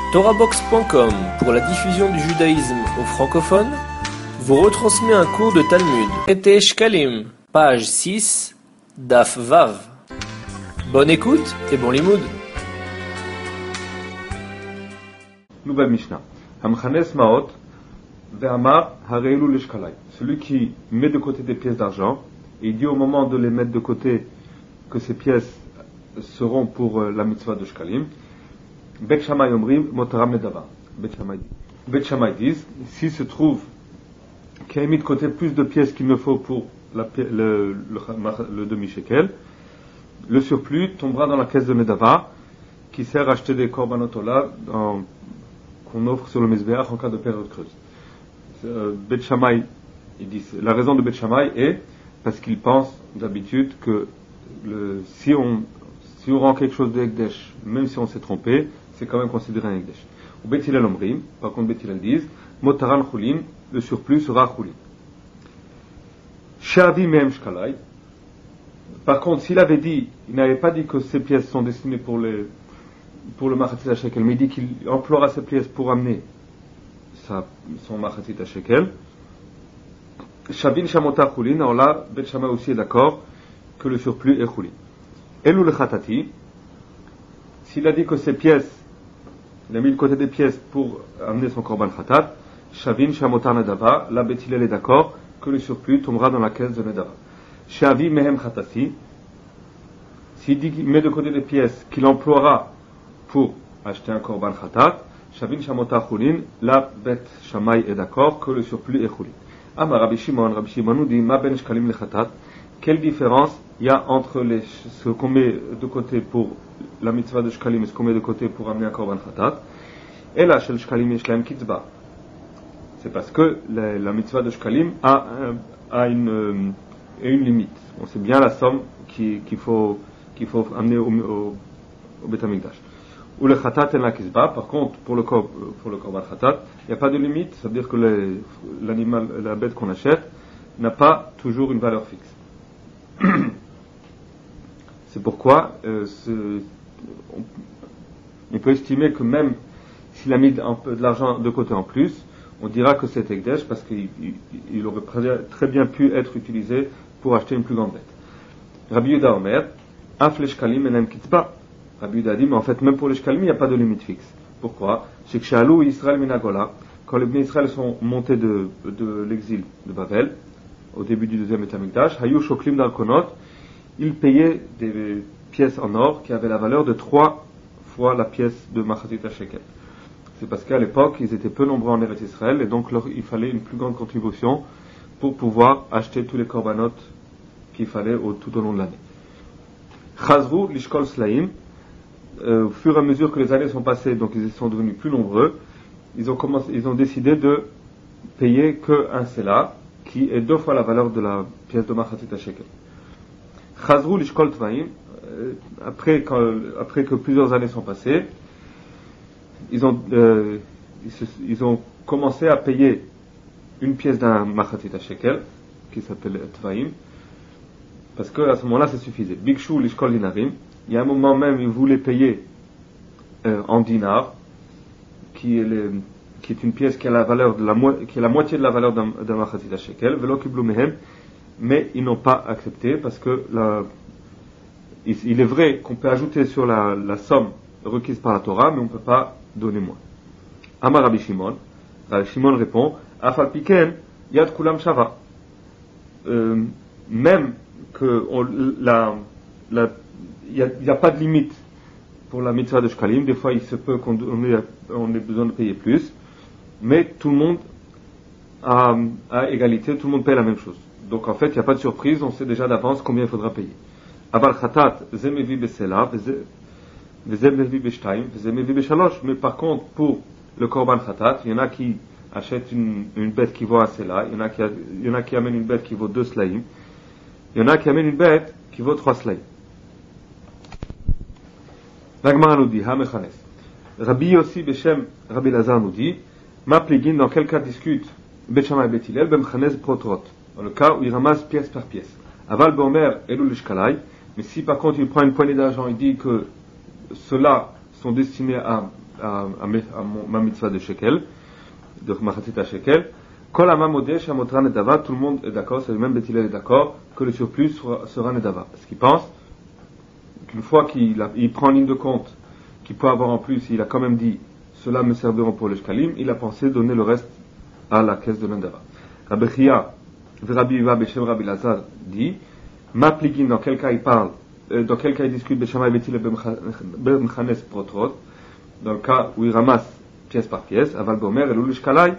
TorahBox.com, pour la diffusion du judaïsme aux francophones, vous retransmet un cours de Talmud. Traité Shkalim, page 6, Daf Vav. Bonne écoute et bon limoud. Nouvelle Mishnah. Hamchanes Maot ve'amar hareilu leshkalai. Celui qui met de côté des pièces d'argent, et il dit au moment de les mettre de côté que ces pièces seront pour la mitzvah de Shkalim. Bet Shammai omrim motaram ledava. Bet Shammai disent, s'il se trouve qu'il a mis de côté plus de pièces qu'il ne faut pour le demi-shekel, le surplus tombera dans la caisse de Nedava, qui sert à acheter des korbanot olah qu'on offre sur le Mizbeach en cas de période creuse. Bet Shammai, il dit, la raison de Bet Shammai est parce qu'il pense d'habitude que si on rend quelque chose de Ekdesh, même si on s'est trompé, c'est quand même considéré un Ekdesh. Ou Bet Hillel omrim, par contre Bet Hillel disent, motaran chulin, le surplus sera chulin. Shavi mehem shkalai. Par contre, s'il avait dit, il n'avait pas dit que ces pièces sont destinées pour le machatzit ha-shekel, mais il dit qu'il emploiera ces pièces pour amener son machatzit ha-shekel. Shavin shamota chulin, alors là, Bet Shammai aussi est d'accord que le surplus est chulin. Elou le chatati, s'il a dit que ces pièces, il a mis de côté des pièces pour amener son korban khatat, Shavin shamotar nedava, là Bet Hillel est d'accord que le surplus tombera dans la caisse de nedava. Shavi mehem khatati, s'il dit qu'il met de côté des pièces qu'il emploiera pour acheter un korban khatat, Shavin shamotar chulin, là Bet Shammai est d'accord que le surplus est chulin. Amar Rabbi Shimon nous dit, ma ben shkalim le khatat, quelle différence il y a entre ce qu'on met de côté pour la mitzvah de shkalim et ce qu'on met de côté pour amener un korban khatat? Et là, chez le shkalim yeshlaim kitzba. C'est parce que la mitzvah de shkalim a une limite. On sait bien la somme qu'il faut amener au Beit HaMikdash. Ou le khatat en la kitzba. Par contre, pour le korban khatat, il n'y a pas de limite. Ça veut dire que l'animal, la bête qu'on achète, n'a pas toujours une valeur fixe. C'est pourquoi on peut estimer que même s'il a mis un peu de l'argent de côté en plus, on dira que c'est Ekdesh parce qu'il aurait très bien pu être utilisé pour acheter une plus grande bête. Rabbi Yehuda Omer, Af le shkalim enem kitzba. Rabbi Yehuda dit, mais en fait même pour les shkalim il n'y a pas de limite fixe. Pourquoi? C'est que chez Alou Israël Minagola, quand les Bnei Israël sont montés de l'exil de Babel, au début du deuxième Beit HaMikdash, Hayu Shoklim Darkonot, ils payaient des pièces en or qui avaient la valeur de 3 fois la pièce de machatzit ha-shekel. C'est parce qu'à l'époque, ils étaient peu nombreux en Eretz Israël et donc il fallait une plus grande contribution pour pouvoir acheter tous les korbanot qu'il fallait tout au long de l'année. Chazru lishkol slaim, au fur et à mesure que les années sont passées, donc ils sont devenus plus nombreux, ils ont décidé de payer qu'un sela, qui est 2 fois la valeur de la pièce de machatzit ha-shekel. Chazru lishkol tvaim, après que plusieurs années sont passées, ils ont commencé à payer une pièce d'un machatzit ha-shekel, qui s'appelle tvaim, parce qu'à ce moment-là ça suffisait. Bikshu lishkol dinarim, il y a un moment même ils voulaient payer en dinars, qui est une pièce qui a la valeur qui est la moitié de la valeur d'un machatzit ha-shekel, velo kiblu mehem, mais ils n'ont pas accepté parce que il est vrai qu'on peut ajouter sur la somme requise par la Torah, mais on ne peut pas donner moins. Amar Rabbi Shimon, Rabbi Shimon répond, Afal piken yad kulam shava. Même que il n'y a pas de limite pour la mitzvah de shkalim, des fois il se peut qu'on ait besoin de payer plus, mais tout le monde à égalité, tout le monde paye la même chose. Donc en fait, il n'y a pas de surprise, on sait déjà d'avance combien il faudra payer. Aval khatat zemevi besela, zemevi beshtaim, zemevi beshalosh. Mais par contre, pour le korban khatat, il y en a qui achètent une bête qui vaut un sela, il y en a qui amènent une bête qui vaut 2 slaim, il y en a qui amènent une bête qui vaut 3 slaim. L'Agmara nous dit, ha-mechanes. Rabbi Yossi Beshem Rabbi Lazar nous dit, ma pligin, dans quel cas discute Bet Shammai et Bet Hillel, bemchanes protrot, dans le cas où il ramasse pièce par pièce. Aval Bomer Elul Lishkalai, mais si par contre il prend une poignée d'argent, il dit que ceux-là sont destinés à ma mitzvah de shekel, de machatzit shekel. Kol hama modeh shamotran nedava, tout le monde est d'accord, c'est même Beit Hillel est d'accord, que le surplus sera nedava. Parce qu'il pense qu'une fois qu'il prend en ligne de compte, qu'il peut avoir en plus, il a quand même dit, cela me serviront pour le shkalim, il a pensé donner le reste à la caisse de nedava. Rabbi Chia, Rabbi Yuva, Beshem Rabbi Lazar dit, ma pligim, dans quel cas il parle, dans quel cas il discute Beshamay Beit Hillel Bemchanes Protrot, dans le cas où il ramasse pièce par pièce, Aval Gomer, et l'Ulish Kalai,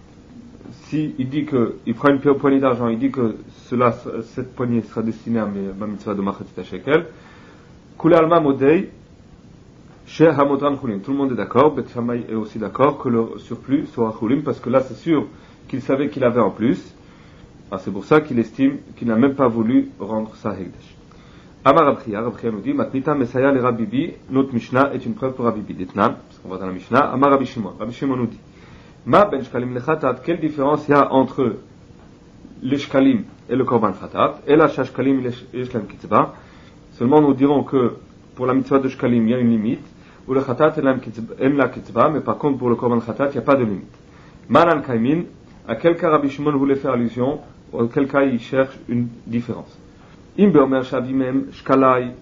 si il dit que, il prend une poignée d'argent, il dit que cette poignée sera destinée à ma mitzvah de Machatzit Shekel, Kule Alma Modei, Chez Hamodran Chulim. Tout le monde est d'accord, Bet Shammai est aussi d'accord que le surplus soit Chulim, parce que là c'est sûr qu'il savait qu'il avait en plus. Alors c'est pour ça qu'il estime qu'il n'a même pas voulu rendre sa Hekdesh. Amar Rabchia nous dit, Matnita Mesaya le Rabibi, notre Mishnah est une preuve pour Rabibi. Detnan, parce qu'on va dans la Mishnah, Amar Rabbi Shimon nous dit, Ma ben shkalim lechatat, quelle différence il y a entre les shkalim et le korban chatat, et la shkalim et shkalim kitzba. Seulement nous dirons que pour la mitzvah de shkalim il y a une limite, ou le chatat et la kitzba, mais par contre pour le korban chatat il n'y a pas de limite. Manan kaimin, à quel cas Rabbi Shimon voulait faire allusion, ou à quel cas il cherche une différence. Im beomer shavimem shkalai,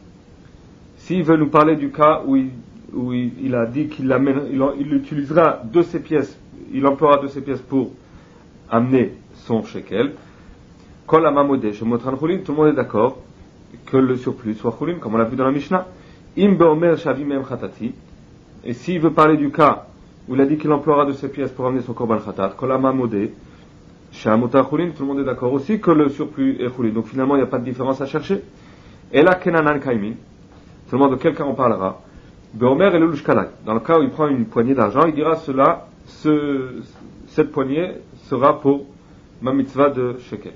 s'il veut nous parler du cas où il a dit qu'il utilisera de ces pièces, il emploiera de ces pièces pour amener son shekel. Kol amamodeh shemotran chulim, tout le monde est d'accord que le surplus soit chulim, comme on l'a vu dans la Mishnah. Im beomer shavimem chatati, et s'il veut parler du cas où il a dit qu'il emploiera de ces pièces pour amener son korban chatat, kol amamodeh shemotar chulim, tout le monde est d'accord aussi que le surplus est chulim. Donc finalement il n'y a pas de différence à chercher. Et là kenanan kaimin, seulement de quel cas on parlera. Beomer et l'ulushkalai. Dans le cas où il prend une poignée d'argent, il dira cette poignée sera pour ma mitzvah de shekel.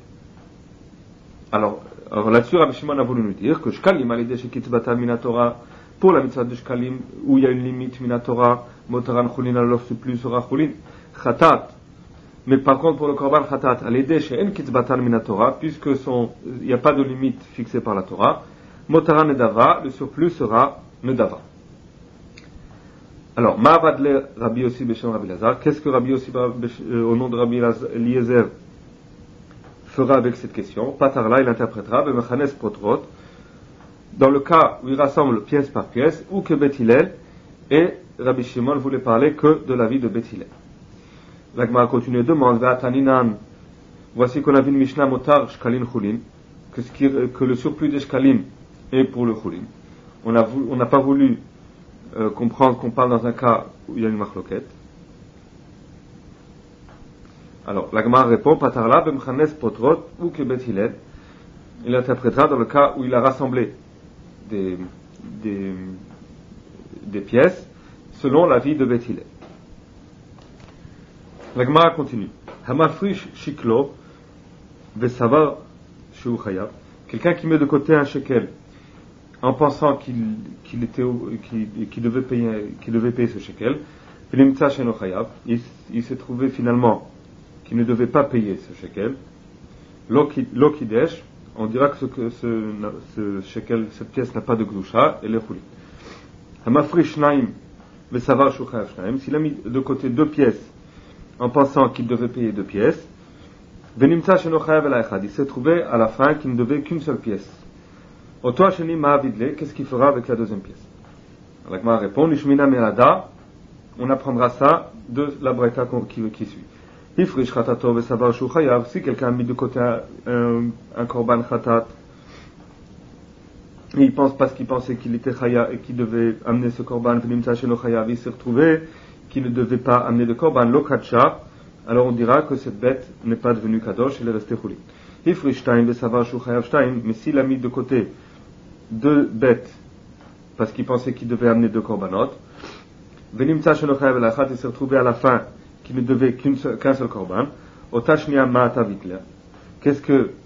Alors là-dessus, Rabbi Shimon a voulu nous dire que shkalim alideh shekitzbatan minatora, pour la mitzvah de shkalim, où il y a une limite minatora, motaran chulin, alors ce plus sera chulin, chatat. Mais par contre, pour le korban chatat, alideh she'en kitzbatan minatora, puisque il n'y a pas de limite fixée par la Torah, motaran nedava, le surplus sera nedava. Alors, Ma'avadle Rabbi Yossi Beshem Rabbi Lazar, qu'est-ce que Rabbi Yossi au nom de Rabbi Eliezer fera avec cette question? Patarla, il interprétera, Bemechanes Potrot, dans le cas où il rassemble pièce par pièce, ou que Beit Hillel, et Rabbi Shimon voulait parler que de la vie de Beit Hillel. La Gemara continue et demande, Ve'ataninan, voici qu'on a vu une Mishnah Motar Shkalin Chulin, que le surplus des Shkalim est pour le Chulin. On n'a pas voulu comprendre qu'on parle dans un cas où il y a une machloket. Alors, la Gemara répond, Patarla, Bemchanes Potrot, ou que Beit Hillel, il interprétera dans le cas où il a rassemblé des pièces selon la vie de Beit Hillel. La Gemara continue. Hamafrish Shiklo, Vesavar Shu Chayav, quelqu'un qui met de côté un shekel en pensant qu'il devait payer ce shekel, il s'est trouvé finalement qu'il ne devait pas payer ce shekel. Lokidesh, on dira que ce shekel, cette pièce n'a pas de gdusha, et le chuli. Hamafri shnaim vesavar shuchayav shnaim, s'il a mis de côté deux pièces en pensant qu'il devait payer deux pièces, venimtsa sheno chayav el echad, il s'est trouvé à la fin qu'il ne devait qu'une seule pièce. Otoa sheni ma'avidle, qu'est-ce qu'il fera avec la deuxième pièce? La Gemara répond, Nishmina me'ada, on apprendra ça de la braïta qui suit. Ifrish chatato vesavar shu chayav, si quelqu'un a mis de côté un korban chatat, et il pense parce qu'il pensait qu'il était chayav et qu'il devait amener ce korban, venimtsa sheno chayav, il s'est retrouvé qu'il ne devait pas amener de korban, lokacha, alors on dira que cette bête n'est pas devenue kadosh, elle est restée chouli. Ifrish shtaim vesavar shu chayav shtaim, mais s'il a mis de côté deux bêtes parce qu'il pensait qu'il devait amener deux korbanot, venimtsa sheno chayav el echad, il s'est retrouvé à la fin qu'il ne devait qu'un seul korban. Otashnia ma'ata vitler, qu'est-ce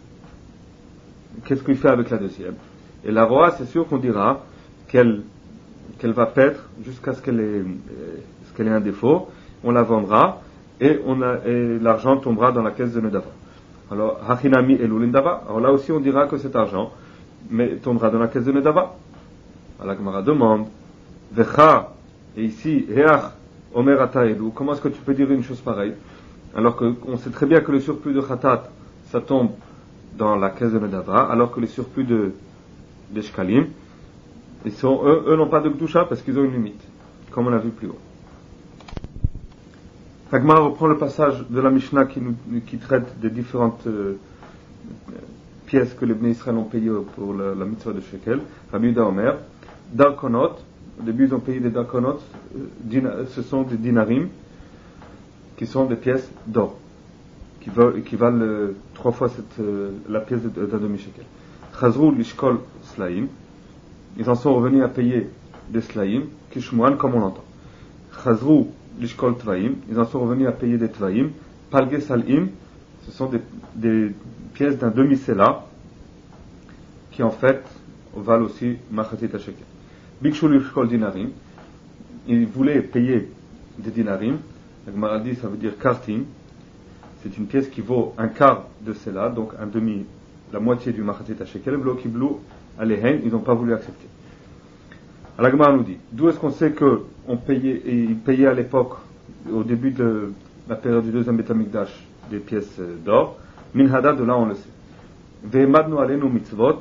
qu'il fait avec la deuxième? Et la roa, c'est sûr qu'on dira qu'elle va paître jusqu'à ce qu'elle ait un défaut, on la vendra et l'argent tombera dans la caisse de Nedava. Alors hachinami elulindava, alors là aussi on dira que cet argent mais tombera dans la caisse de Nedava. Alors la Gemara demande, Vecha Et ici, Heach Omer Ataelu, comment est-ce que tu peux dire une chose pareille? Alors qu'on sait très bien que le surplus de Khatat, ça tombe dans la caisse de Nedava, alors que les surplus des Shkalim, eux n'ont pas de Gdusha parce qu'ils ont une limite, comme on l'a vu plus haut. Fagmar reprend le passage de la Mishnah qui traite des différentes pièces que les Bnei Israël ont payées pour la mitzvah de Shekel. Rabbi Yehuda Omer, Darkonot, au début ils ont payé des Darkonot, ce sont des dinarim, qui sont des pièces d'or, qui valent 3 fois la pièce d'un demi-shekel. Chazrou lishkol slaim, ils en sont revenus à payer des slaim, kishmuan comme on l'entend. Chazrou lishkol tvaim, ils en sont revenus à payer des tvaim. Palge salim, ce sont des pièces d'un demi-sela, qui en fait valent aussi machatit shekel. Bikshu lishkol dinarim, ils voulaient payer des dinarim. La Gemara dit, ça veut dire kartim. C'est une pièce qui vaut un quart de cela, donc la moitié du machatit shekel. V'lo kiblu alehen, ils n'ont pas voulu accepter. La Gemara nous dit, d'où est-ce qu'on sait qu'ils payaient à l'époque, au début de la période du deuxième Beth Amikdash, des pièces d'or? Min hada, de là on le sait. Ve'emadnu alenu mitzvot,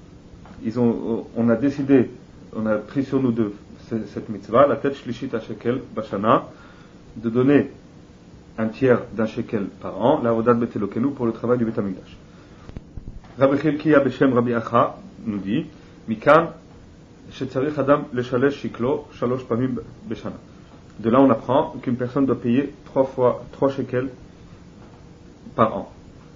on a décidé, on a pris sur nous cette mitzvah, la tête shlishit shekel bashana, de donner un tiers d'un shekel par an, la Avodat Bet Elokenu, pour le travail du Beth Amikdash. Rabbi Chilkiya Beshem Rabbi Acha nous dit, Mikan shetzarich adam leshalesh shiklo shalosh pamim beshana. De là on apprend qu'une personne doit payer 3 shekels par an.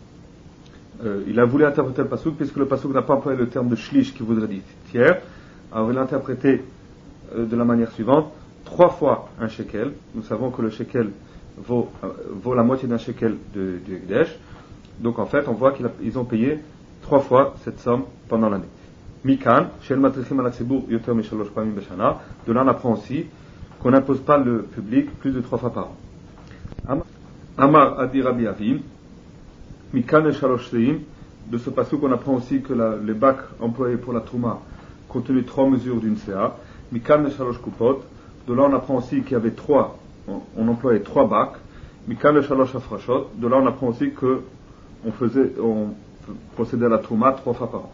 Il a voulu interpréter le pasuk, puisque le pasuk n'a pas employé le terme de shlish qui voudrait dire tiers. Alors il l'a interprété de la manière suivante: 3 fois un shekel. Nous savons que le shekel vaut la moitié d'un shekel du Ekdesh. Donc en fait, on voit qu'ils ont payé 3 fois cette somme pendant l'année. Mikan, shel matrichim ala tzibur yoter mishalosh pamim beshana. De là, on apprend aussi qu'on n'impose pas le public plus de 3 fois par an. Amar adi Rabbi Avim, Mikan et shalosh seim. De ce pasuk, on apprend aussi que les bacs employés pour la trouma contenaient 3 mesures d'une CA. Mikan et shalosh kupot. De là, on apprend aussi qu'il y avait on employait 3 bacs. Mikan le shalosh afrashot. De là, on apprend aussi que on procédait à la trouma 3 fois par an.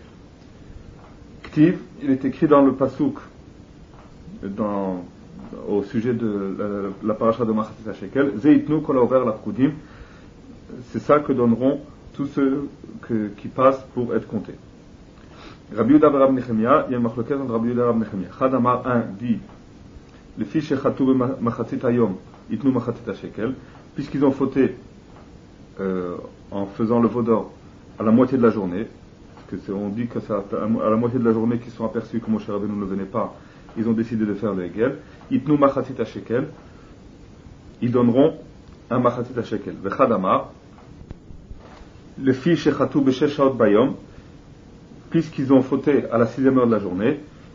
Ktiv, il est écrit dans le pasuk, au sujet de la paracha de Machatit Shekel, Zeitnu kol haover lapkudim. C'est ça que donneront tous ceux qui passent pour être comptés. Rabbi Yehuda Rab Nechemia, il y a une machloket entre Rabbi Yehuda et Rab Nechemia. Chad Amar 1 dit, les filles shechatou machatit hayom itnu machatit shekel, puisqu'ils ont fauté en faisant le veau d'or à la moitié de la journée, parce que on dit que c'est à la moitié de la journée qu'ils sont aperçus que Moshe Rabbeinu ne venait pas, ils ont décidé de faire le hegel. Itnu machatit shekel, ils donneront un machatit shekel. Vechad Amar, les filles shechatou b'shesh shaot bayom, puisqu'ils ont fauté à la 6e heure de la journée,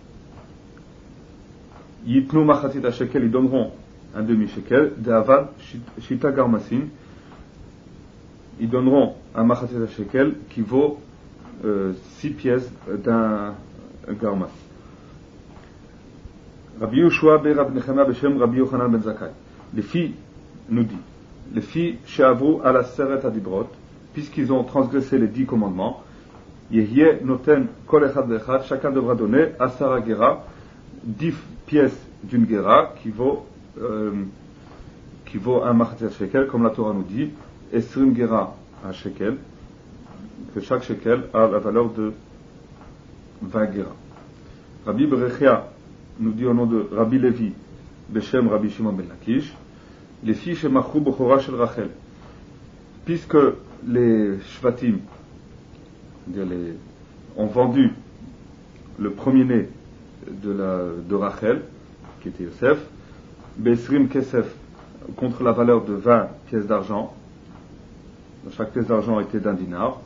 Yitnu machatit shekel, ils donneront un demi-shekel. De'avad shita garmasin, ils donneront un machatit shekel qui vaut 6 pièces d'un garmas. Rabbi Yoshua be Rab Nechemia beshem Rabbi Yochanan ben Zakkai. Les filles, nous dit, les filles she'avru ala seret adibrot, puisqu'ils ont transgressé les 10 commandements, Yehiye noten kol echad ve'echad, chacun devra donner asara gera, 10 pièces d'une gera qui vaut un machatit shekel, comme la Torah nous dit, esrim gera un shekel, que chaque shekel a la valeur de 20 gera. Rabbi Berechia nous dit au nom de Rabbi Levi Beshem Rabbi Shimon ben Lakish, les filles shemachru bechora shel Rachel, puisque les shvatim ont vendu le premier-né de Rachel, qui était Yosef, Besrim Kesef, contre la valeur de 20 pièces d'argent. Chaque pièce d'argent était d'un dinar.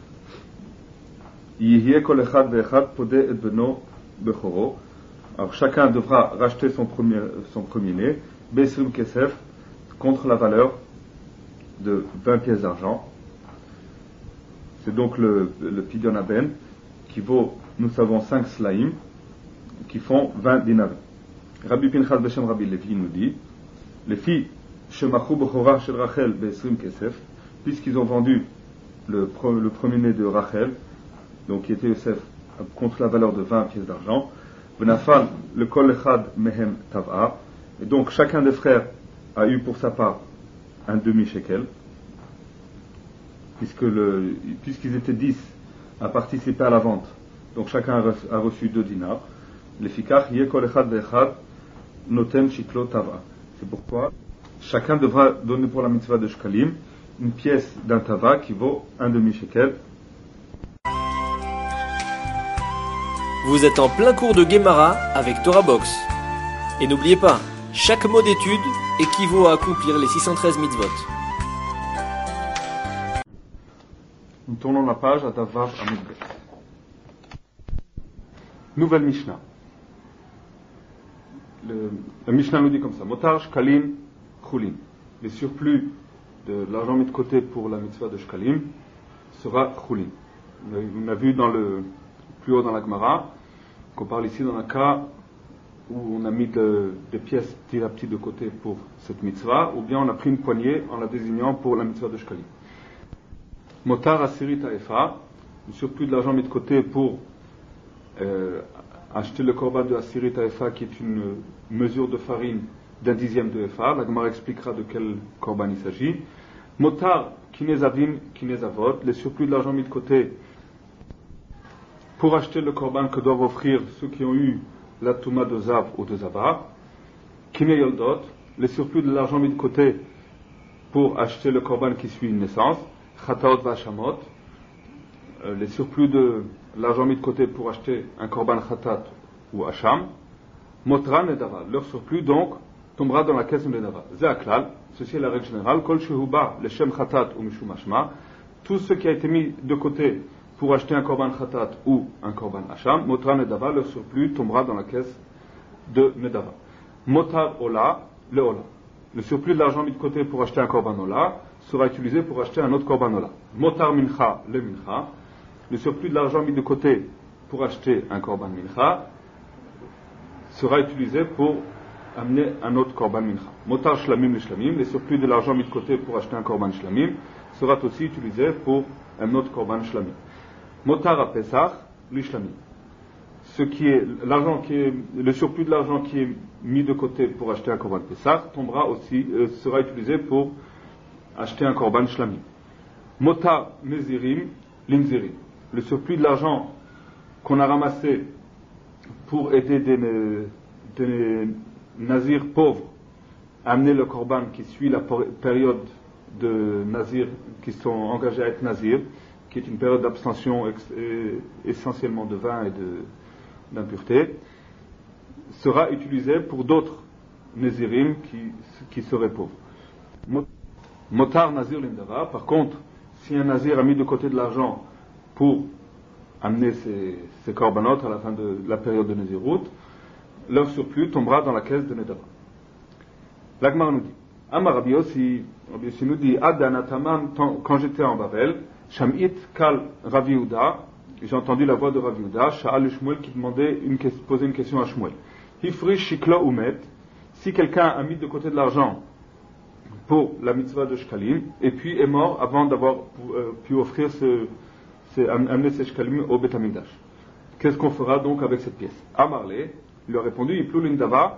Yihye kol echad ve'echad podeh et beno bechoro. Alors chacun devra racheter son premier-né, Besrim Kesef, contre la valeur de 20 pièces d'argent. C'est donc le Pidyon qui vaut, nous savons, 5 slaim, qui font 20 dinarim. Rabbi Pinchas Beshem Rabbi Levi nous dit, les filles Shemachu Bechorah Shel Rachel Be'esrim Kesef, puisqu'ils ont vendu le premier-né de Rachel, donc qui était Yosef, contre la valeur de 20 pièces d'argent, Venafal le Kol Echad Mehem Tav'a, et donc chacun des frères a eu pour sa part un demi-shekel, puisqu'ils étaient 10 à participer à la vente, donc chacun a reçu 2 dinars. Les fikach yé kol echad ve'echad noten shiklo tava. C'est pourquoi chacun devra donner pour la mitzvah de shkalim une pièce d'un tava qui vaut un demi-shekel. Vous êtes en plein cours de Gemara avec Torah Box. Et n'oubliez pas, chaque mot d'étude équivaut à accomplir les 613 mitzvot. Nous tournons la page à Davav Amud Bet. Nouvelle Mishnah. La Mishnah nous dit comme ça: Motar, Shkalim, Chulin. Les surplus de l'argent mis de côté pour la mitzvah de Shkalim sera Chulin. On a vu plus haut dans la Gemara qu'on parle ici dans un cas où on a mis des pièces petit à petit de côté pour cette mitzvah, ou bien on a pris une poignée en la désignant pour la mitzvah de Shkalim. Motar Asirit Haefa, le surplus de l'argent mis de côté pour acheter le korban de Asirit Haefa, qui est une mesure de farine d'un dixième de Efa. La Gemara expliquera de quel korban il s'agit. Motar Kinezavim Kinezavot, les surplus de l'argent mis de côté pour acheter le korban que doivent offrir ceux qui ont eu la Touma de Zav ou de Zava. Kineyoldot, les surplus de l'argent mis de côté pour acheter le korban qui suit une naissance. Chataot Vashamot, les surplus de l'argent mis de côté pour acheter un korban Chatat ou Hacham. Motra Nedava, leur surplus donc tombera dans la caisse de Nedava. Zeaklal, ceci est la règle générale. Kol Shehuba, le Shem Chatat ou Mishum Hashma, tout ce qui a été mis de côté pour acheter un korban Chatat ou un korban Hacham, Motra Nedava, leur surplus tombera dans la caisse de Nedava. Motar Ola, le Ola. Le surplus de l'argent mis de côté pour acheter un korban Ola sera utilisé pour acheter un autre korban Ola. Motar Mincha, le Mincha. Le surplus de l'argent mis de côté pour acheter un korban Mincha sera utilisé pour amener un autre korban Mincha. Motar Shlamim le Shlamim. Le surplus de l'argent mis de côté pour acheter un korban Shlamim sera aussi utilisé pour un autre korban Shlamim. Motar à Pesach, le Shlamim. Le surplus de l'argent qui est mis de côté pour acheter un korban Pesach sera utilisé pour acheter un korban Shlamim. Motar Mezirim, Linzirim. Le surplus de l'argent qu'on a ramassé pour aider des nazirs pauvres à amener le korban qui suit la période de nazirs qui sont engagés à être nazirs, qui est une période d'abstention essentiellement de vin et d'impureté, sera utilisé pour d'autres nazirim qui seraient pauvres. Motar nazir l'indava. Par contre, si un nazir a mis de côté de l'argent pour amener ses korbanot à la fin de la période de Nézirut, leur surplus tombera dans la caisse de Nedava. L'Agmar nous dit, Amar Rabbi Yossi nous dit, Adanatamam, quand j'étais en Babel, Shamit Kal Rav Yehuda, j'ai entendu la voix de Rav Yehuda, Sha'al Shmuel, qui posait une question à Shmuel. Hifri Shiklo Umet, si quelqu'un a mis de côté de l'argent pour la mitzvah de Shkalim, et puis est mort avant d'avoir pu offrir amener ces Shkalim au Beth Amikdash. Qu'est-ce qu'on fera donc avec cette pièce? Amarle, il a répondu, Yiplou l'indava,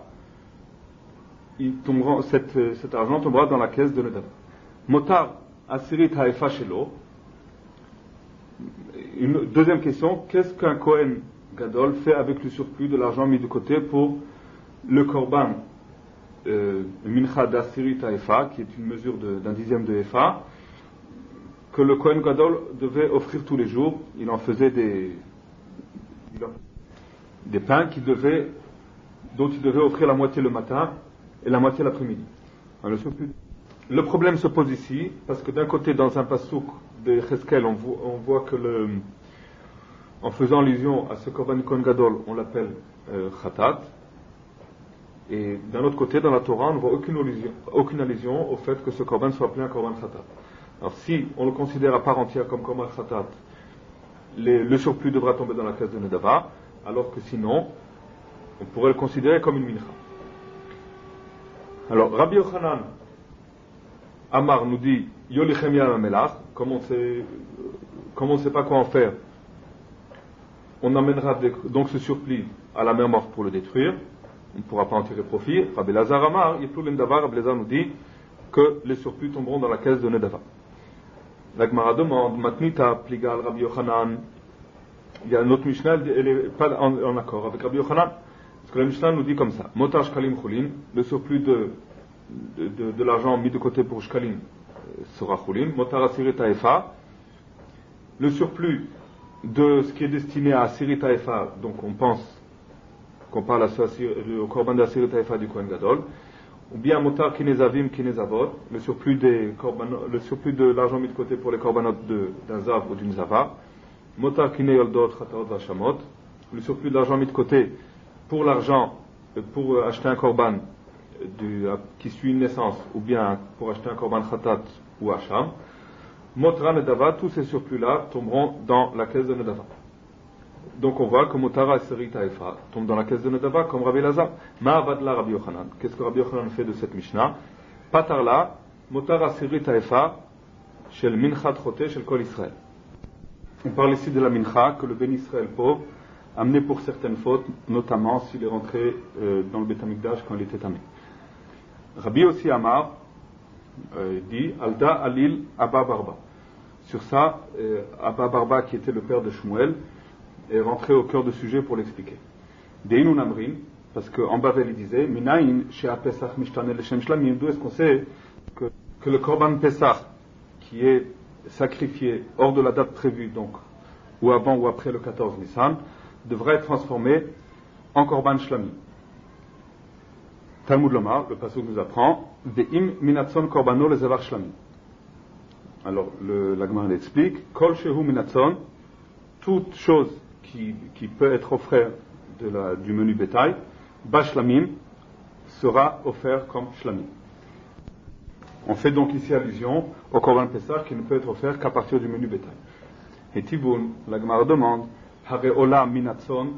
cet argent tombera dans la caisse de l'indava. Motar asirit haefa shelo. Une deuxième question, qu'est-ce qu'un Kohen Gadol fait avec le surplus de l'argent mis de côté pour le korban mincha d'asirit haefa, qui est une mesure d'un dixième de efa, que le Kohen Gadol devait offrir tous les jours? Il en faisait des pains dont il devait offrir la moitié le matin et la moitié l'après-midi. Le problème se pose ici, parce que d'un côté, dans un pasouk de Cheskel, on voit que en faisant allusion à ce korban Kohen Gadol, on l'appelle Khatat, et d'un autre côté, dans la Torah, on ne voit aucune allusion au fait que ce korban soit appelé un korban Khatat. Alors si on le considère à part entière comme korban Khatat, le surplus devra tomber dans la caisse de Nedava, alors que sinon, on pourrait le considérer comme une mincha. Alors, Rabbi Yochanan Amar nous dit Yolichem Yam Amelach, comme on ne sait pas quoi en faire, on amènera donc ce surplis à la mer morte pour le détruire, on ne pourra pas en tirer profit. Rabbi Lazar Amar, Yiplul Nedavar, Rabbi Lazar nous dit que les surplus tomberont dans la caisse de Nedava. La Gemara demande Matnita Pligal Rabbi Yochanan. Il y a notre Mishnah, elle n'est pas en accord avec Rabbi Yochanan, parce que la Mishnah nous dit comme ça Motar Shkalim Chulin, le surplus de l'argent mis de côté pour Shkalim sera Chulin. Motar Asirit Haefa, le surplus de ce qui est destiné à Asirit Haefa, donc on pense qu'on parle au Korban d'Asirit Haefa du Kohen Gadol, ou bien Motar Kinezavim Kinezavot, le surplus de l'argent mis de côté pour les korbanot d'un Zav ou d'une Zava. Motar Kine Yoldot Chataot Vashamot, le surplus d'argent mis de côté pour l'argent, pour acheter un korban qui suit une naissance, ou bien pour acheter un korban Chatat ou Hacham. Motra Nedava, tous ces surplus-là tomberont dans la caisse de Nedava. Donc on voit que Motara Asirit Haefa tombe dans la caisse de Nedava comme Rabbi Lazar. Ma'avadla Rabbi Yochanan. Qu'est-ce que Rabbi Yochanan fait de cette Mishnah? Patarla, Motara Asirit Haefa, Shel Minchat Chote, Shel Kol Israël. On parle ici de la mincha que le Ben Israël pauvre amenait pour certaines fautes, notamment s'il est rentré dans le Beth Amikdash quand il était tamé. Rabbi aussi Amar dit Alda Alil Abba Barba. Sur ça, Abba Barba, qui était le père de Shmuel, est rentré au cœur du sujet pour l'expliquer. Deinu Namrin, parce qu'en Bavel il disait Minayin Shea Pesach Mishtanel Leshem Shlamim. D'où est-ce qu'on sait que le Korban Pesach, qui est sacrifié hors de la date prévue, donc ou avant ou après le 14 Nissan, devrait être transformé en Korban Shlami. Talmud Lomar, le passage nous apprend Ve'im minatson korbano lezavar shlami. Alors la Gemara l'explique Kol shehu minatson, toute chose qui peut être offerte du menu bétail, bashlamim, sera offert comme shlamim. On fait donc ici allusion au Korban Pessah qui ne peut être offert qu'à partir du menu bétail. Et Tiboun, la Gemara demande, Hareola minatson,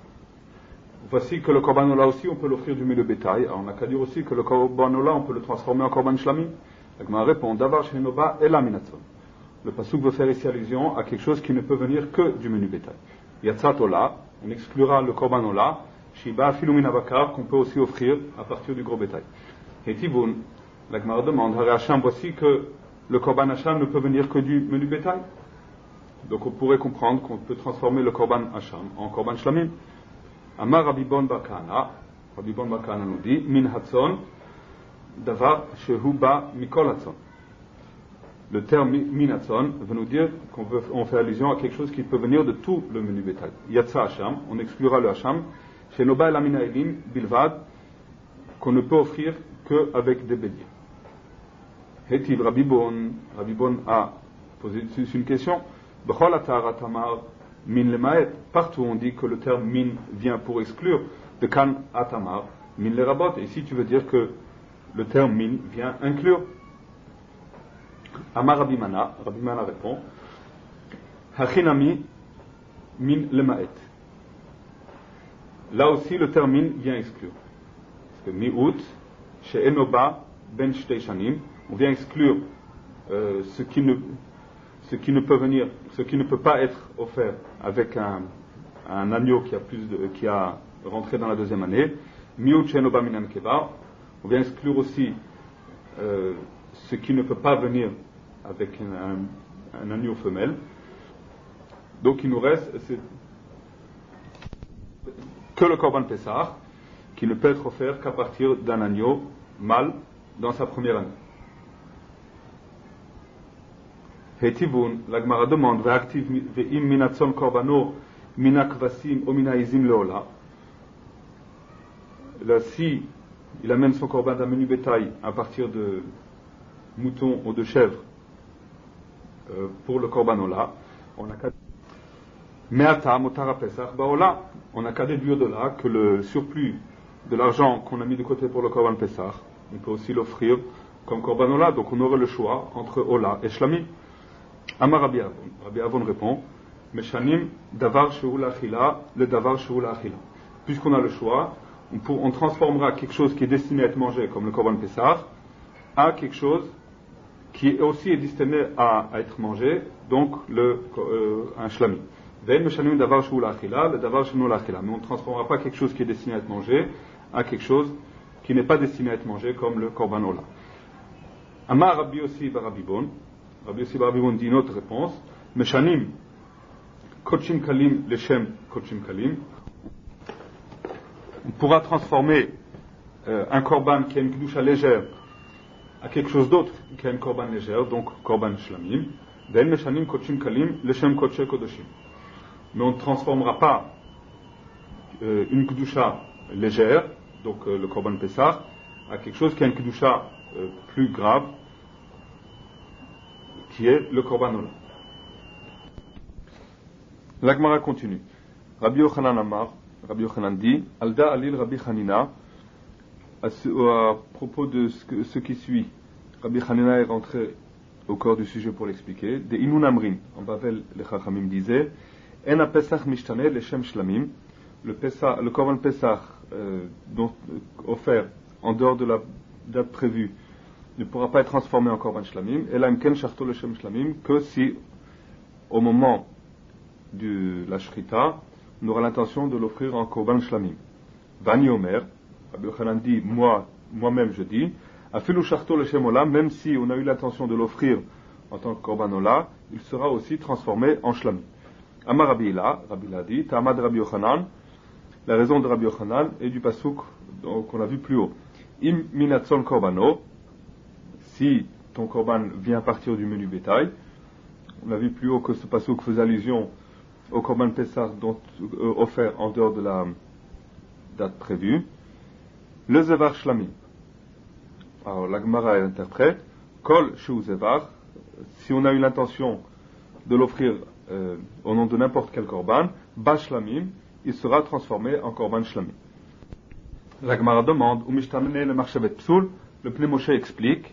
voici que le Korban Ola aussi on peut l'offrir du menu bétail. Alors on n'a qu'à dire aussi que le Korban Ola on peut le transformer en Korban Shlami. La Gemara répond, Davar Shenoba Ela minatson. Le Pasuk veut faire ici allusion à quelque chose qui ne peut venir que du menu bétail. Yatzat Ola, on exclura le Korban Ola, Shiba Filumina Bakar, qu'on peut aussi offrir à partir du gros bétail. Et Tiboun, la Gemara demande, Hare Hacham, voici que le Korban Hacham ne peut venir que du menu bétail. Donc on pourrait comprendre qu'on peut transformer le Korban Hacham en Korban Shlamim. Amar Rabbi Bon Bakana, Rabbi Bon Bakana nous dit, Min Hatson, Davar Shehu Ba Mikol Hatson. Le terme Min Hatson veut nous dire qu'on fait allusion à quelque chose qui peut venir de tout le menu bétail. Yatsa Hacham, on exclura le Hacham, Shenoba El Amina Elim Bilvad, qu'on ne peut offrir qu'avec des béliers. Hetiv Rabbi Bon a posé une question. Bechol Atar Atamar Min Lemaet. Partout on dit que le terme min vient pour exclure. De Kan Atamar Min Lerabot. Et ici tu veux dire que le terme min vient inclure. Amar Rabbi Mana répond Hachinami Min Lemaet. Là aussi le terme min vient exclure. Parce que mi'ut she'enoba ben shtei shanim, on vient exclure ce qui ne peut pas être offert avec un agneau qui a rentré dans la deuxième année. Mi'ut she'enoba minan kebar, on vient exclure aussi ce qui ne peut pas venir avec un agneau femelle. Donc il nous reste que le Korban Pessah, qui ne peut être offert qu'à partir d'un agneau mâle dans sa première année. Hetivun, la Gemara demande, ve'aktiv ve'im minatson korbano minakvasim o minaizim leola. Là, si il amène son korban d'un menu bétail à partir de moutons ou de chèvres pour le korban ola, on n'a qu'à Me'ata motara pesach baola, on n'a qu'à déduire de là que le surplus de l'argent qu'on a mis de côté pour le korban pesach, on peut aussi l'offrir comme korban ola, donc on aurait le choix entre ola et shlami. Amar Rabbi Avon. Rabbi Avon répond, Meshanim davar shehu l'achila, le davar shehu l'achila. Puisqu'on a le choix, on transformera quelque chose qui est destiné à être mangé, comme le Korban Pessah, à quelque chose qui aussi est destiné à être mangé, donc un shlami. Mais on ne transformera pas quelque chose qui est destiné à être mangé à quelque chose qui n'est pas destiné à être mangé, comme le Korban Ola. Amar Rabbi Yossi bar Rabbi Bon. Rabbi Yossi bar Rabbi Bon dit une autre réponse. Meshanim Kochim Kalim Leshem Kochim Kalim. On pourra transformer un korban qui a une kedusha légère à quelque chose d'autre qui a une korban légère, donc korban shlamim. Ve'en meshanim kochim kalim leshem kodesh kodoshim. Mais on ne transformera pas une kedusha légère, donc le korban Pessah, à quelque chose qui a une kedusha plus grave, qui est le korban ola. La Gemara continue. Rabbi Yochanan Amar, Rabbi Yochanan dit, Alda Alil Rabbi Hanina, à propos de ce qui suit, Rabbi Hanina est rentré au corps du sujet pour l'expliquer. De Inun Amrin, en Babel, les Chachamim disaient, En a Pesach Mishtane Leshem Shlamim, le Korban Pesach offert en dehors de la date prévue ne pourra pas être transformé en Korban Shlamim, et là, Imken Sharto Leshem Shlamim, que si, au moment de la Shrita, on aura l'intention de l'offrir en Korban Shlamim. Vani Omer, Rabbi Yochanan dit, moi-même je dis, Afilu Sharto Leshem Olam, même si on a eu l'intention de l'offrir en tant que Korban Ola, il sera aussi transformé en Shlamim. Amar Rabbi Ila dit, Ta'amad Rabbi Yochanan, la raison de Rabbi Yochanan et du pasuk qu'on a vu plus haut. Im minatzon korbano, si ton korban vient partir du menu bétail, on a vu plus haut que ce pasuk faisait allusion au korban Pessah offert en dehors de la date prévue. Le zevar shlamim. Alors la Gemara interprète, kol shu zevar, si on a eu l'intention de l'offrir au nom de n'importe quel korban, ba shlamim, il sera transformé en korban shlamim. La Gemara demande, ou mishtamene le marchevet psoul, le Pnei Moshe explique,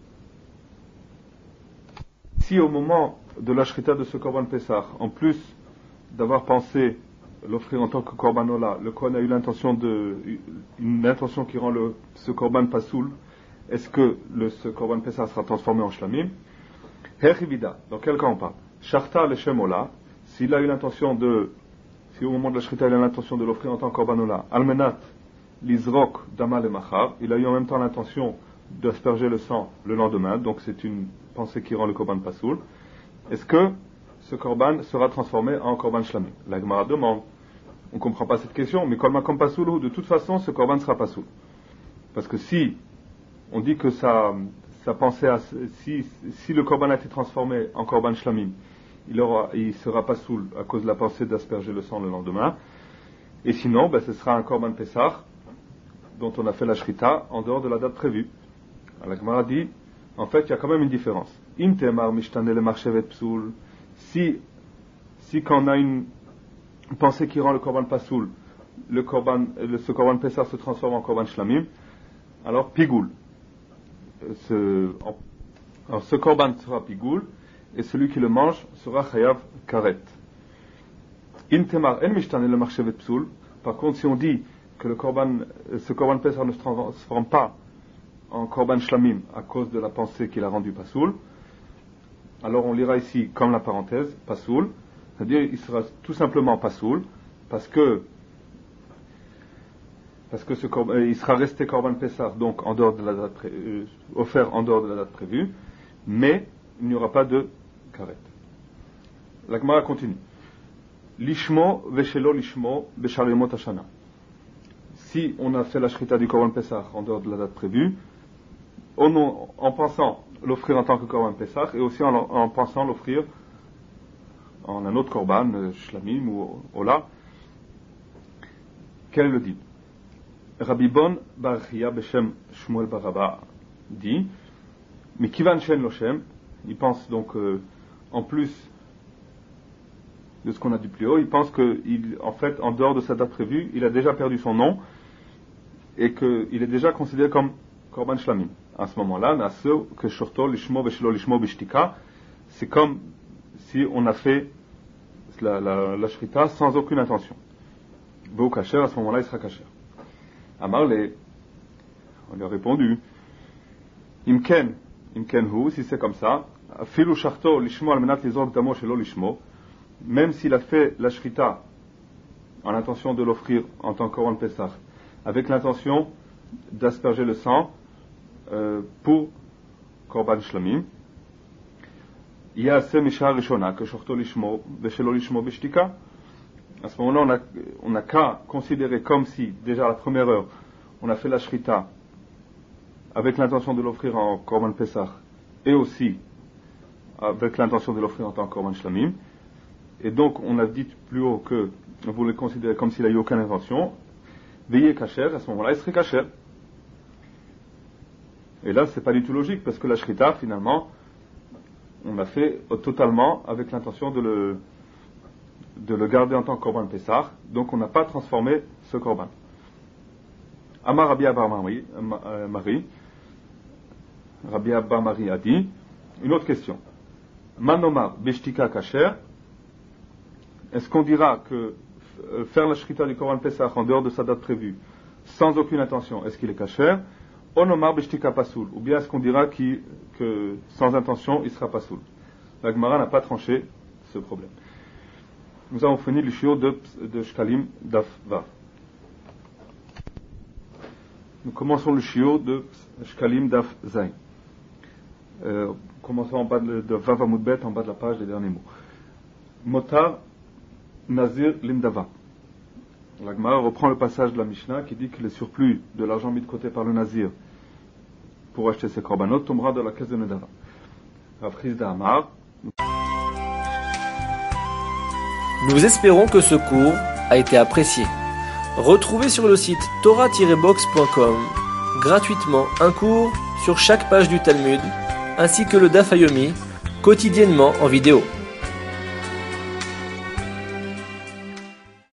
si au moment de la shrita de ce korban Pessah, en plus d'avoir pensé l'offrir en tant que korban ola, le Kohen a eu une intention qui rend ce korban pasoul, est-ce que ce korban Pessah sera transformé en shlamim? Herivida, dans quel cas on parle? Sharta leshem ola, s'il a eu l'intention si au moment de la shrita il a l'intention de l'offrir en tant que korban ola, almenat l'izrok dama le machar, il a eu en même temps l'intention d'asperger le sang le lendemain, donc c'est une pensée qui rend le korban pasoul. Est-ce que ce korban sera transformé en korban shlamim? La Gemara demande, on ne comprend pas cette question, mais kol makom pasoul, de toute façon ce korban sera pasoul. Parce que si on dit que sa pensée, si le korban a été transformé en korban shlamim, il sera pasoul à cause de la pensée d'asperger le sang le lendemain, et sinon ce sera un korban Pessah dont on a fait la shrita en dehors de la date prévue. Alors, la Gemara dit, en fait, il y a quand même une différence. Im temar mishtane le marchevet psoul, si quand on a une pensée qui rend le korban pasoul, ce korban Pessah se transforme en korban shlamim, alors pigoul. Ce korban sera pigoul, et celui qui le mange sera chayav karet. Im temar en mishtane le marchevet psoul, par contre, si on dit que ce korban Pessah ne se transforme pas en korban shlamim à cause de la pensée qu'il a rendue pasoul, alors on lira ici comme la parenthèse pasoul, c'est-à-dire il sera tout simplement pasoul parce que il sera resté korban Pessah donc en dehors de la date offert en dehors de la date prévue, mais il n'y aura pas de karet. La Gemara continue. Lishmo veshelo lishmo beshalemot hashana. Si on a fait la shrita du korban Pessah en dehors de la date prévue, en pensant l'offrir en tant que korban Pessah, et aussi en pensant l'offrir en un autre korban, shlamim ou ola, quel est le dit? Rabbi Bon bar Chia beshem Shmuel bar Rabba dit, mais kivan shen loshem, il pense donc en plus de ce qu'on a dit plus haut, il pense que en fait, en dehors de sa date prévue, il a déjà perdu son nom et qu'il est déjà considéré comme korban shlamim. À ce moment-là, naso que shorto lishmo veshelo lishmo bishtika, c'est comme si on a fait la shrita sans aucune intention. Beau kasher, à ce moment-là, il sera kasher. Amarle, on lui a répondu, Imken hu, si c'est comme ça, Filu sharto lishmo al menat lizrok damo shelo lishmo, même s'il a fait la shrita en l'intention de l'offrir en tant que korban Pesach, avec l'intention d'asperger le sang pour korban shlamim, il y a ce misha rishona que shorto lishmo veshelo lishmo beshtika. À ce moment-là, on n'a qu'à considérer comme si, déjà à la première heure, on a fait la shrita avec l'intention de l'offrir en korban Pesach et aussi avec l'intention de l'offrir en tant que korban shlamim. Et donc, on a dit plus haut que on voulait considérer comme s'il n'a eu aucune intention. Veillez kasher, à ce moment-là, il serait kasher. Et là, c'est pas du tout logique parce que la shrita, finalement, on l'a fait totalement avec l'intention de le garder en tant que korban Pesach, donc on n'a pas transformé ce korban. Amar Rabbi Abba Mari a dit, une autre question. Manomar beshtika kasher, est-ce qu'on dira que faire la shrita du korban Pesach en dehors de sa date prévue, sans aucune intention, est-ce qu'il est kasher? Onomar beshtika pasoul, ou bien est-ce qu'on dira que sans intention, il sera pasoul? La Gemara n'a pas tranché ce problème. Nous avons fini le shiur de Shkalim Daf Vav. Nous commençons le shiur de Shkalim Daf Zain. Commençons en bas de Vav Amud Bet, en bas de la page des derniers mots. Motar Nazir Limdava. La Gemara reprend le passage de la Mishnah qui dit que le surplus de l'argent mis de côté par le Nazir pour acheter ses korbanot tombera dans la caisse de Nedava. Rav Chizda Amar. Nous espérons que ce cours a été apprécié. Retrouvez sur le site torah-box.com gratuitement un cours sur chaque page du Talmud, ainsi que le Daf Yomi, quotidiennement en vidéo.